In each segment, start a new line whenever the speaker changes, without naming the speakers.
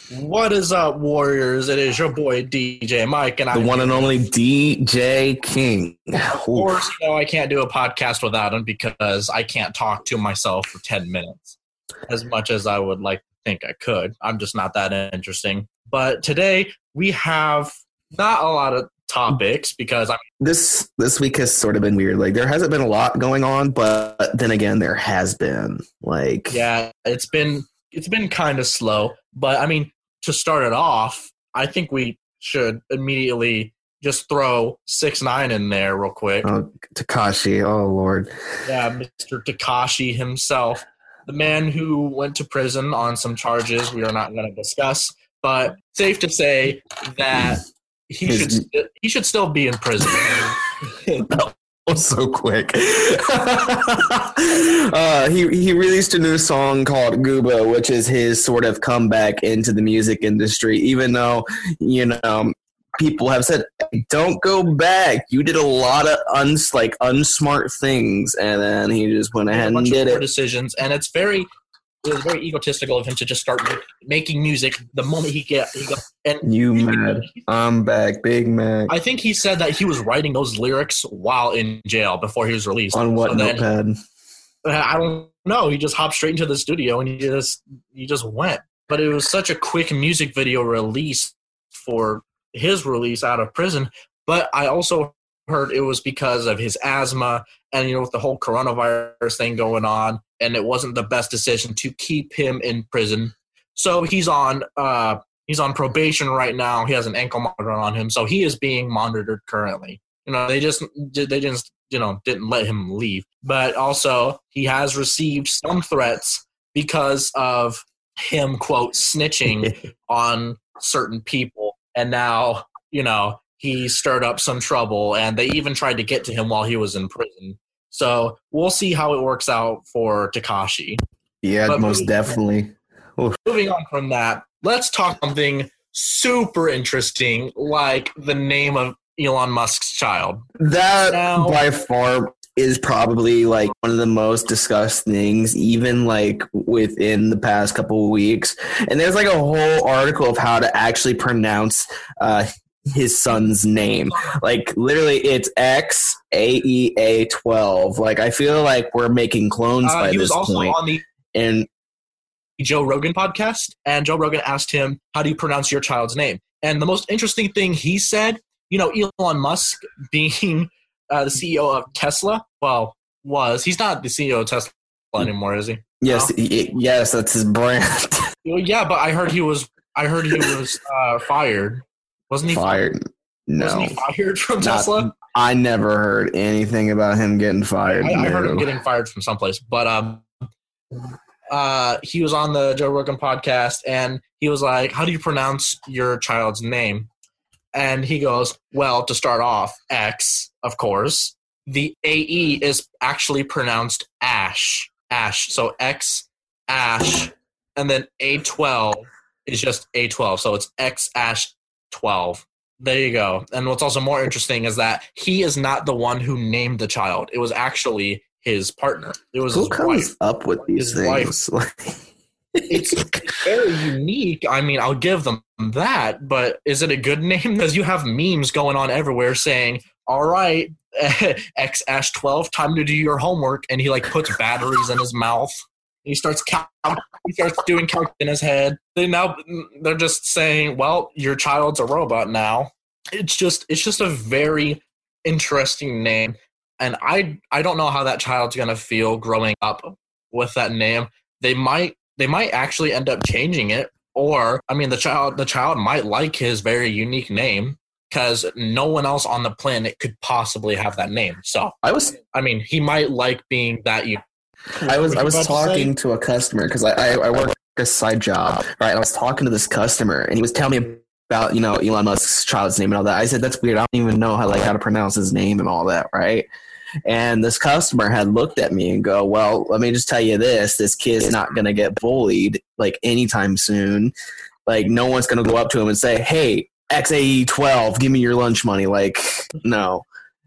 What is up, Warriors? It is your boy DJ Mike, and
the one and only DJ King.
Of course, I can't do a podcast without him because I can't talk to myself for 10 minutes as much as I would like to think I could. I'm just not that interesting. But today we have not a lot of topics because
this week has sort of been weird. Like, there hasn't been a lot going on, but then again, there has been. Like,
yeah, it's been kind of slow. But I mean, to start it off, I think we should immediately just throw 6ix9ine in there real quick.
Oh, Tekashi, oh Lord.
Yeah, Mr. Tekashi himself, the man who went to prison on some charges we are not going to discuss, but safe to say that he should still be in prison.
That was so quick. He released a new song called Gooba, which is his sort of comeback into the music industry, even though, people have said, don't go back. You did a lot of unsmart things, and then he just went ahead and did it.
Decisions, and it was very egotistical of him to just start making music the moment he got. And
you mad? I'm back, Big Mac.
I think he said that he was writing those lyrics while in jail before he was released.
On what notepad?
I don't know. He just hopped straight into the studio and he just went. But it was such a quick music video release for his release out of prison. But I also heard it was because of his asthma and, with the whole coronavirus thing going on, and it wasn't the best decision to keep him in prison. So he's on probation right now. He has an ankle monitor on him, so he is being monitored currently. They just didn't let him leave. But also, he has received some threats because of him, quote, snitching on certain people. And now, he stirred up some trouble, and they even tried to get to him while he was in prison. So we'll see how it works out for Tekashi.
Yeah, but most definitely.
Moving on from that, let's talk something super interesting, like the name of Elon Musk's child.
That by far is probably like one of the most discussed things, even like within the past couple of weeks. And there's like a whole article of how to actually pronounce his son's name. Like, literally, it's XAEA12. Like, I feel like we're making clones by this point. He was also
on the Joe Rogan podcast, and Joe Rogan asked him, how do you pronounce your child's name? And the most interesting thing he said, Elon Musk being the CEO of Tesla, he's not the CEO of Tesla anymore, is he?
Yes, yes, that's his brand.
Well, yeah, but I heard he was fired. Wasn't he
fired? No.
Wasn't he fired from Tesla?
I never heard anything about him getting fired.
I heard him getting fired from someplace, but he was on the Joe Rogan podcast, and he was like, how do you pronounce your child's name? And he goes, well, to start off, X, of course. The AE is actually pronounced Ash. Ash. So X, Ash, and then A12 is just A12. So it's X, Ash, 12. There you go. And what's also more interesting is that he is not the one who named the child. It was actually his partner. It was
who comes up with these things?
It's very unique. I mean, I'll give them that, but is it a good name? Because you have memes going on everywhere saying, all right, X-12, time to do your homework. And he puts batteries in his mouth. He starts doing calc in his head. They're just saying, well, your child's a robot now. It's just a very interesting name. And I don't know how that child's going to feel growing up with that name. They might actually end up changing it, or the child might like his very unique name because no one else on the planet could possibly have that name. So he might like being that unique.
I was talking to a customer because I work a side job, right? And I was talking to this customer, and he was telling me about Elon Musk's child's name and all that. I said, that's weird. I don't even know how to pronounce his name and all that, right? And this customer had looked at me and go, well, let me just tell you this kid's not going to get bullied anytime soon. No one's going to go up to him and say, hey, XAE12, give me your lunch money. No.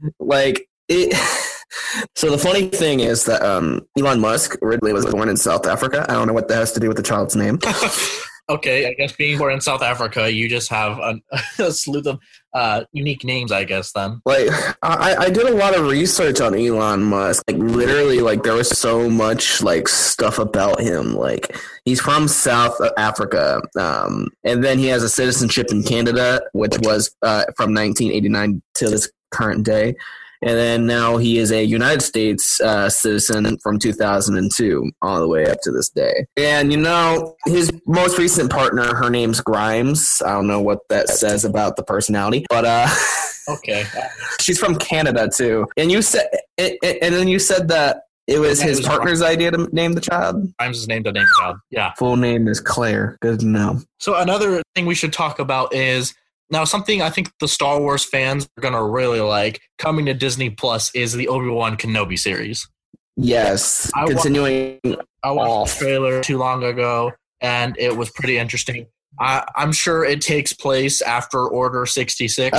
So the funny thing is that Elon Musk originally was born in South Africa. I don't know what that has to do with the child's name.
Okay, I guess being born in South Africa, you just have a slew of unique names, I guess, then.
Like, I did a lot of research on Elon Musk. Like, literally, like, there was so much, like, stuff about him. Like, he's from South Africa, and then he has a citizenship in Canada, which was from 1989 to this current day. And then now he is a United States citizen from 2002 all the way up to this day. And, his most recent partner, her name's Grimes. I don't know what that says about the personality, but
okay.
She's from Canada, too. And you said, and then you said that it was his partner's idea to name the child?
Grimes is named to name the child, yeah.
Full name is Claire. Good to know.
So another thing we should talk about is, now, something I think the Star Wars fans are going to really like coming to Disney Plus is the Obi-Wan Kenobi series.
Yes.
I watched the trailer too long ago, and it was pretty interesting. I'm sure it takes place after Order 66.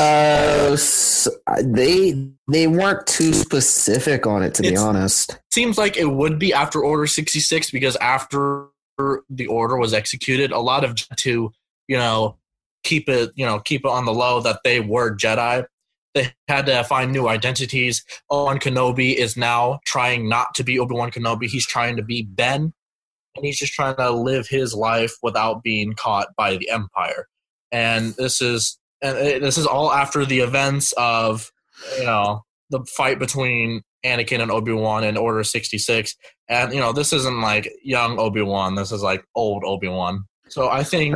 They weren't too specific on it, to be honest.
Seems like it would be after Order 66 because after the Order was executed, a lot of to, keep it on the low that they were Jedi. They had to find new identities. Obi-Wan Kenobi is now trying not to be Obi-Wan Kenobi. He's trying to be Ben, and he's just trying to live his life without being caught by the Empire. And this is all after the events of the fight between Anakin and Obi-Wan in Order 66. And this isn't like young Obi-Wan. This is like old Obi-Wan. So I think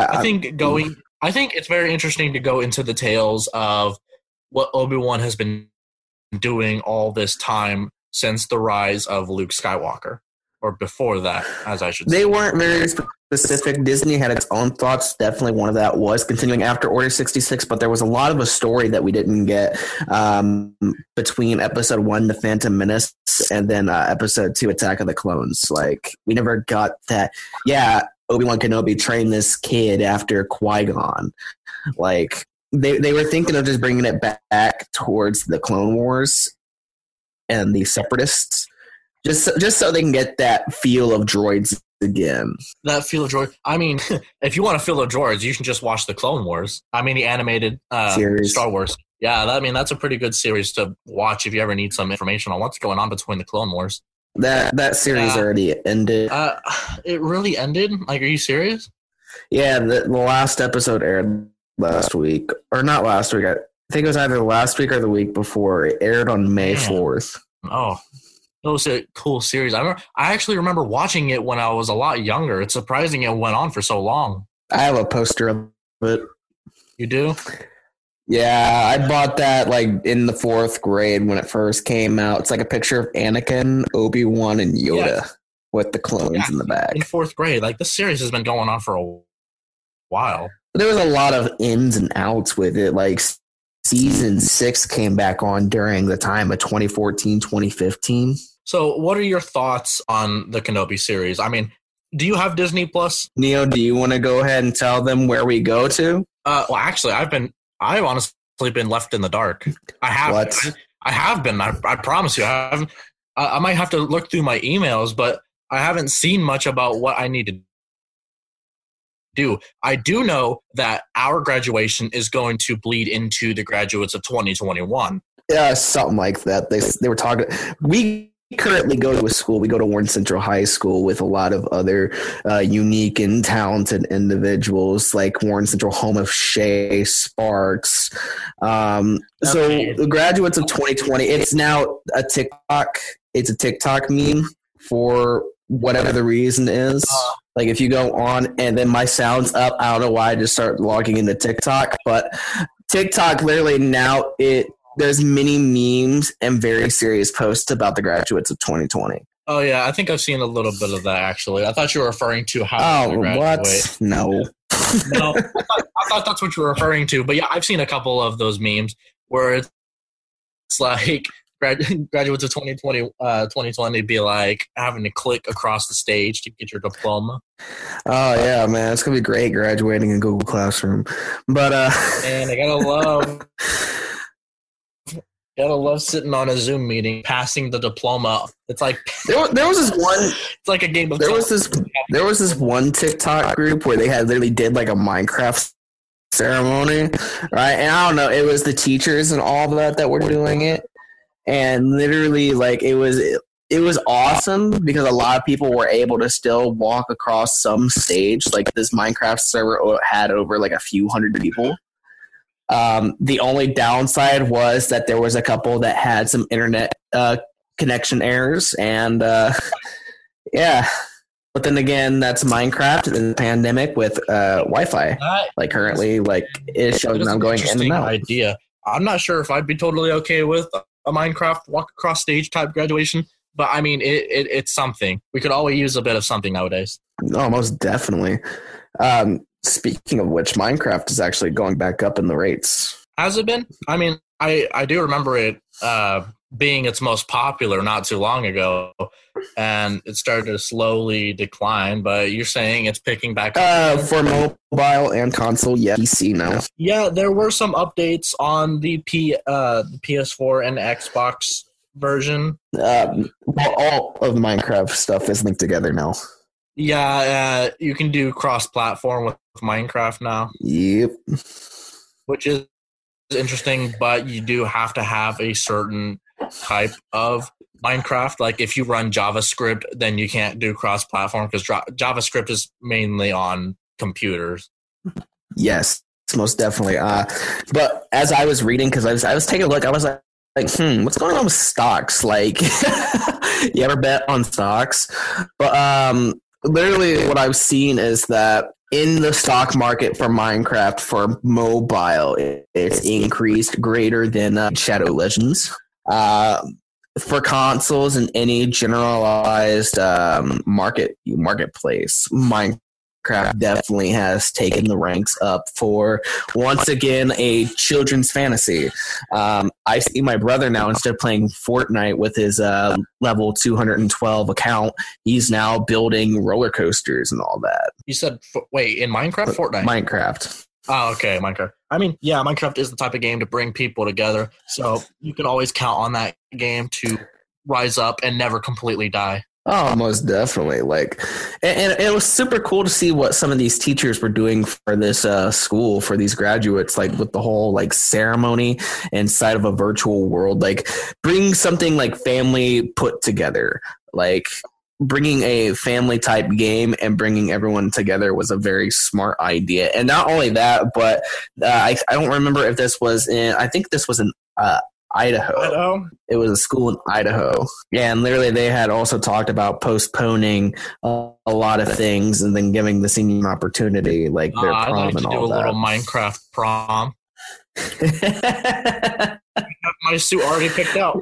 I think it's very interesting to go into the tales of what Obi-Wan has been doing all this time since the rise of Luke Skywalker, or before that, as I should say.
They weren't very specific. Disney had its own thoughts. Definitely one of that was continuing after Order 66, but there was a lot of a story that we didn't get between Episode 1, The Phantom Menace, and then Episode 2, Attack of the Clones. Like, we never got that. Yeah, Obi-Wan Kenobi trained this kid after Qui-Gon. Like, they were thinking of just bringing it back towards the Clone Wars and the Separatists, just so they can get that feel of droids again.
That feel of droids. I mean, if you want to feel of droids, you can just watch the Clone Wars. I mean, the animated series. Star Wars. Yeah, that's a pretty good series to watch if you ever need some information on what's going on between the Clone Wars.
That series already ended.
It really ended? Like, are you serious?
Yeah, the last episode aired last week. Or not last week. I think it was either last week or the week before. It aired on May 4th.
Oh, it was a cool series. I actually remember watching it when I was a lot younger. It's surprising it went on for so long.
I have a poster of it.
You do?
Yeah, I bought that like in the 4th grade when it first came out. It's like a picture of Anakin, Obi-Wan, and Yoda with the clones in the back.
In 4th grade. Like, this series has been going on for a while.
There was a lot of ins and outs with it. Like, Season 6 came back on during the time of 2014, 2015.
So what are your thoughts on the Kenobi series? I mean, do you have Disney Plus?
Neo, do you want to go ahead and tell them where we go to?
Well, actually, I've honestly been left in the dark. I have.
What?
I have been. I promise you. I might have to look through my emails, but I haven't seen much about what I need to do. I do know that our graduation is going to bleed into the graduates of 2021.
Yeah, something like that. They were talking. We currently go to a school. We go to Warren Central High School with a lot of other unique and talented individuals, like Warren Central, home of Shay Sparks. So the graduates of 2020, it's now a TikTok. It's a TikTok meme for whatever the reason is. Like, if you go on and then my sound's up, I don't know why I just start logging into TikTok, but TikTok literally now there's many memes and very serious posts about the graduates of 2020.
Oh, yeah. I think I've seen a little bit of that, actually. I thought you were referring to how to graduate.
What? No.
No. I thought that's what you were referring to. But, yeah, I've seen a couple of those memes where it's like graduates of 2020 be like having to click across the stage to get your diploma.
Oh, yeah, man. It's going to be great graduating in Google Classroom. But,
and I got to love... Gotta love sitting on a Zoom meeting, passing the diploma. It's like
there was this one.
It's like a game of.
There was this one TikTok group where they had literally did like a Minecraft ceremony, right? And I don't know, it was the teachers and all that were doing it, and literally like it was awesome because a lot of people were able to still walk across some stage. Like this Minecraft server had over like a few hundred people. The only downside was that there was a couple that had some internet connection errors, and yeah. But then again, that's Minecraft in the pandemic with Wi-Fi. Like currently, like it shows I'm going in and out.
Idea. I'm not sure if I'd be totally okay with a Minecraft walk across stage type graduation, but I mean, it's something. We could always use a bit of something nowadays.
Oh, most definitely. Speaking of which, Minecraft is actually going back up in the rates.
Has it been? I mean, I do remember it being its most popular not too long ago, and it started to slowly decline, but you're saying it's picking back up?
For mobile and console, yeah, PC now.
Yeah, there were some updates on the PS4 and Xbox version.
Well, all of Minecraft stuff is linked together now.
Yeah, you can do cross-platform with Minecraft now.
Yep.
Which is interesting, but you do have to have a certain type of Minecraft. Like if you run JavaScript, then you can't do cross-platform because JavaScript is mainly on computers.
Yes, most definitely. But as I was reading, because I was taking a look, I was like, what's going on with stocks? Like, you ever bet on stocks? But literally what I've seen is that in the stock market for Minecraft for mobile, it's increased greater than Shadow Legends. For consoles and any generalized marketplace, Minecraft definitely has taken the ranks up for, once again, a children's fantasy. I see my brother now, instead of playing Fortnite with his level 212 account, he's now building roller coasters and all that.
You said, wait, in Minecraft? Fortnite?
Minecraft.
Oh, okay, Minecraft. I mean, yeah, Minecraft is the type of game to bring people together, so you can always count on that game to rise up and never completely die.
Oh, most definitely. Like, and it was super cool to see what some of these teachers were doing for this school, for these graduates, like with the whole like ceremony inside of a virtual world, like bring something like family put together, like bringing a family type game and bringing everyone together was a very smart idea. And not only that, but I don't remember if this was I think this was in Idaho. It was a school in Idaho. Yeah, and literally they had also talked about postponing a lot of things and then giving the senior an opportunity, like their prom
I'd like
and
to
all
do a little Minecraft prom. I have my suit already picked out.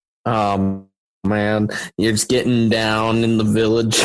Man, you're just getting down in the village.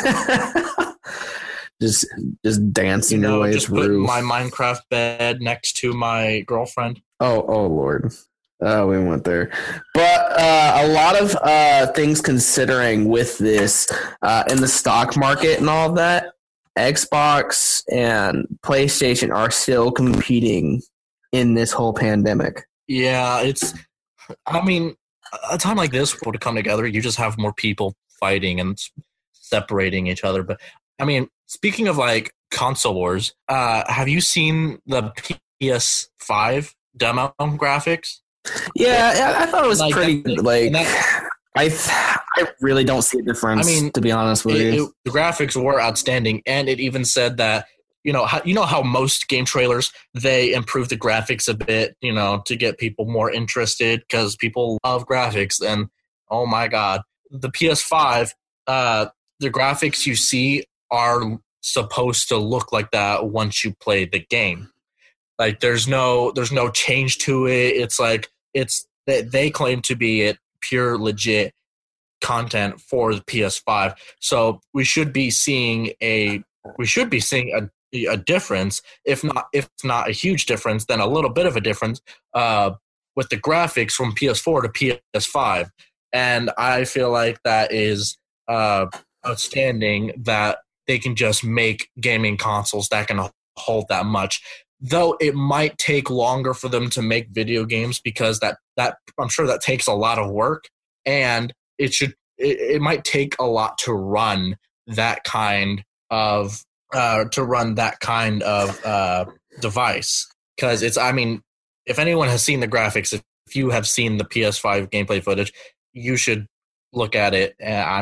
just dancing your way
just
through.
Put my Minecraft bed next to my girlfriend.
Oh Lord. We went there. But a lot of things considering with this in the stock market and all that, Xbox and PlayStation are still competing in this whole pandemic.
Yeah, I mean, a time like this, to come together, you just have more people fighting and separating each other. But, I mean, speaking of, like, console wars, have you seen the PS5 demo graphics?
Yeah, I thought it was like, pretty good. Like, I really don't see a difference, to be honest with you.
The graphics were outstanding, and it even said that, you know how most game trailers, they improve the graphics a bit, to get people more interested because people love graphics. And, oh, my God, the PS5, the graphics you see are supposed to look like that once you play the game. Like there's no change to it. It's like they claim to be it pure legit content for the PS5. So we should be seeing a difference, if not a huge difference, then a little bit of a difference with the graphics from PS4 to PS5. And I feel like that is outstanding that they can just make gaming consoles that can hold that much. though it might take longer for them to make video games because that I'm sure that takes a lot of work, and it might take a lot to run that kind of device, because if anyone has seen the graphics, if you have seen the PS5 gameplay footage, you should look at it.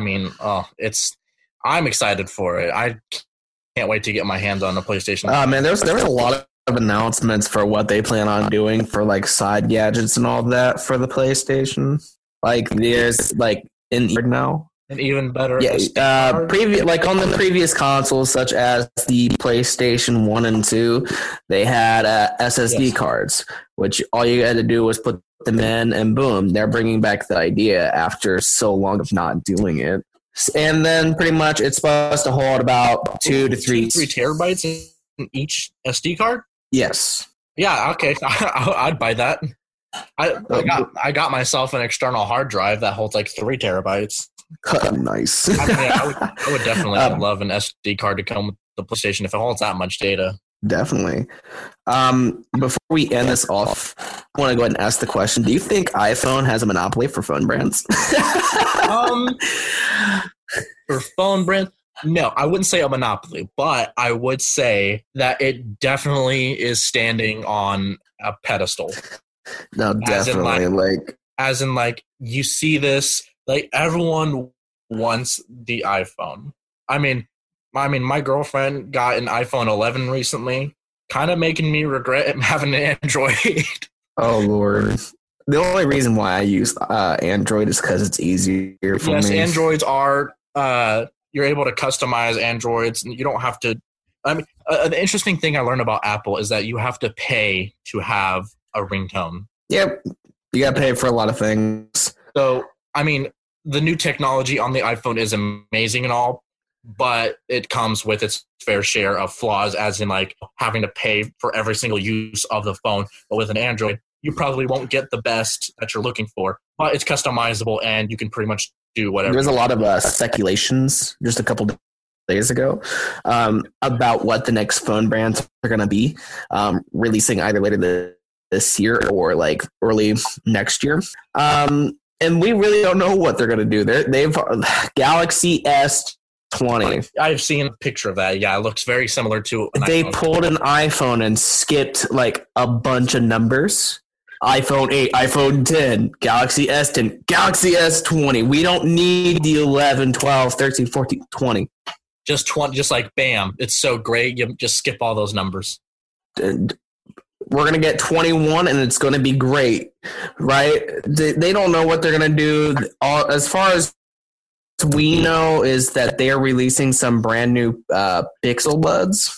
I'm excited for it. I can't wait to get my hands on the PlayStation.
Man, there was a lot of announcements for what they plan on doing for like side gadgets and all that for the PlayStation. Like there's like in now.
And even better,
like on the previous consoles, such as the PlayStation 1 and 2, they had SSD cards, which all you had to do was put them in, and boom, they're bringing back the idea after so long of not doing it. And then pretty much it's supposed to hold about 2 to 3
terabytes in each SD card?
Yes.
Yeah, okay. I'd buy that. I got myself an external hard drive that holds like 3 terabytes.
Nice.
I would definitely love an SD card to come with the PlayStation if it holds that much data.
Definitely. Before we end this off, I want to go ahead and ask the question: do you think iPhone has a monopoly for phone brands?
For phone brands, no, I wouldn't say a monopoly, but I would say that it definitely is standing on a pedestal.
No, definitely.
As in, you see this. Like, everyone wants the iPhone. I mean, my girlfriend got an iPhone 11 recently, kind of making me regret having an Android.
Oh, Lord. The only reason why I use Android is because it's easier for me.
Yes, Androids are, you're able to customize Androids. And you don't have to, the interesting thing I learned about Apple is that you have to pay to have a ringtone.
Yep. You got to pay for a lot of things.
So, the new technology on the iPhone is amazing and all, but it comes with its fair share of flaws, as in having to pay for every single use of the phone. But with an Android, you probably won't get the best that you're looking for, but it's customizable and you can pretty much do whatever.
There's a lot of speculations just a couple days ago about what the next phone brands are going to be releasing either later this year or early next year. And we really don't know what they're going to do. They've Galaxy S20.
I've seen a picture of that. Yeah, it looks very similar to an
They
iPhone.
pulled an iPhone and skipped a bunch of numbers. iPhone 8, iPhone 10, Galaxy S10, Galaxy S20. We don't need the 11, 12, 13, 14, 20.
Just 20, just bam. It's so great. You just skip all those numbers.
And we're going to get 21 and it's going to be great, right? They don't know what they're going to do. As far as we know is that they are releasing some brand new Pixel Buds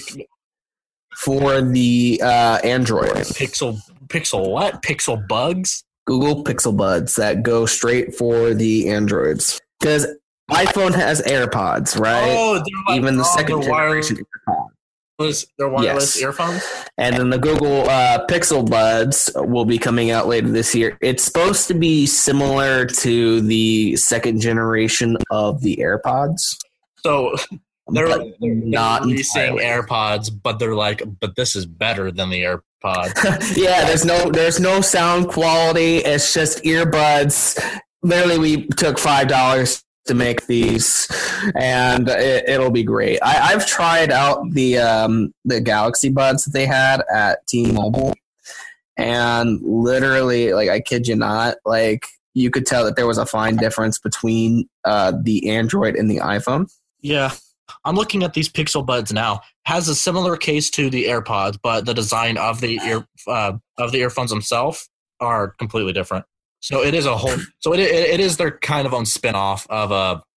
for the Android.
Pixel what? Pixel Bugs?
Google Pixel Buds that go straight for the Androids. Because iPhone has AirPods, right?
Oh,
even the second generation AirPods.
They're wireless earphones?
And then the Google Pixel Buds will be coming out later this year. It's supposed to be similar to the second generation of the AirPods.
So they're
not
releasing
entirely.
AirPods, but they're but this is better than the AirPods.
Yeah, there's no sound quality. It's just earbuds. Literally, we took $5 to make these, and it'll be great. I've tried out the Galaxy Buds that they had at T-Mobile, and literally, I kid you not, you could tell that there was a fine difference between the Android and the iPhone.
Yeah, I'm looking at these Pixel Buds now. Has a similar case to the AirPods, but the design of the earphones themselves are completely different. So it is a whole. So it is their kind of own spin-off of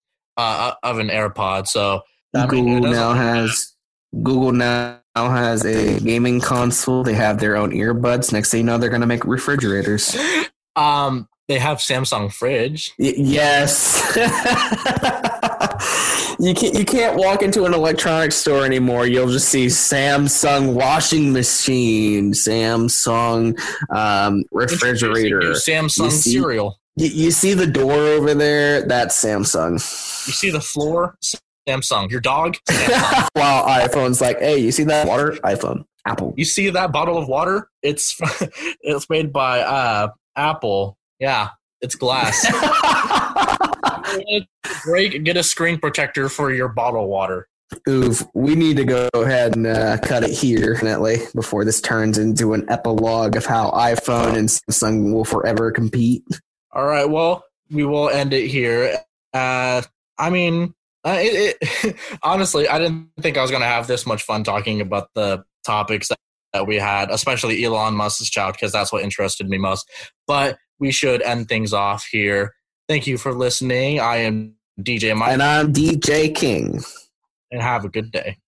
an AirPod. So
Google now has a gaming console. They have their own earbuds. Next thing you know, they're going to make refrigerators.
They have Samsung fridge.
Yes. You can't walk into an electronics store anymore. You'll just see Samsung washing machine, Samsung refrigerator,
Samsung cereal.
You see the door over there? That's Samsung.
You see the floor? Samsung. Your dog, Samsung.
While iPhone's like, hey, you see that water? iPhone. Apple.
You see that bottle of water? It's made by Apple. Yeah, it's glass. Break. Get a screen protector for your bottled water.
Oof, we need to go ahead and cut it here, definitely, before this turns into an epilogue of how iPhone and Samsung will forever compete.
All right, well, we will end it here. Honestly, I didn't think I was going to have this much fun talking about the topics that we had, especially Elon Musk's child, because that's what interested me most. But we should end things off here. Thank you for listening. I am DJ Mike.
And I'm DJ King.
And have a good day.